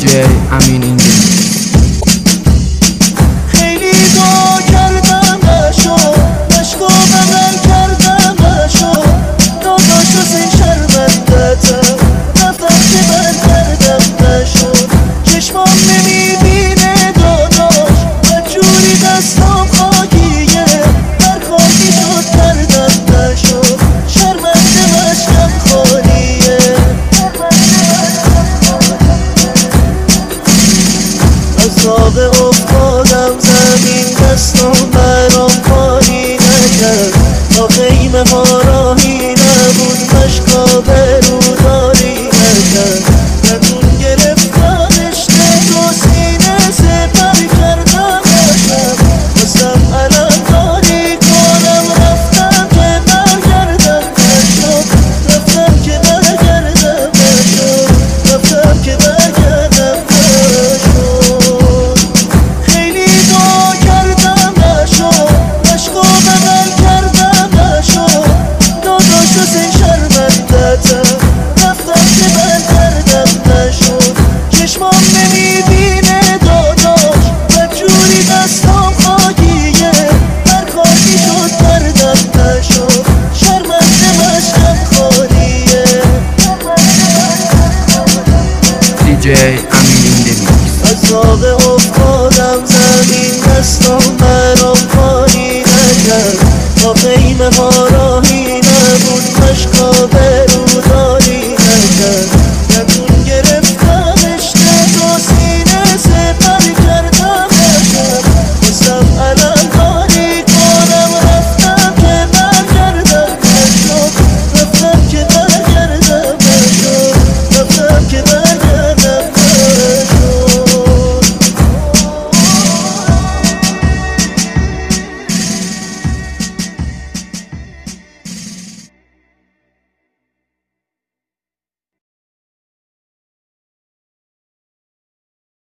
DJ امین این خیلی دعا کردم نشد، مشکو بغل کردم نشد، داداش حسین شرمندتم، رفتم که برگردم نشد، چشمام نمیبینه داداش، بدجوری دستام خاکیه، هر خاکی شد کردم نشد، شرمنده مشکم خالیه، عذاب افتادم زمین دستم برام کاری نکرد، تا خیمه ها راهی نبود مشکا بروداری نکرد، نتون گرفتم عشق تو سینه سپر کردم نشم، خواستم علم کاری کنم رفتم که برگردم نشد، رفتم که برگردم نشد، رفتم که برگردم نشد. خیلی دعا کردم نشد، مشکو بغل کردم نشد، داداش حسین شرمندتم، رفتم که برگردم نشد، چشمام نمیبینه داداش، بدجوری دستام خاکیه، هر خاکی شد کردم نشد، شرمنده مشکم خالیه. DJ امین این عذاب افتادم زمین دستم برام کاری نکرد، تا خیمه ها راهی نبود مشکا بروداری نکرد،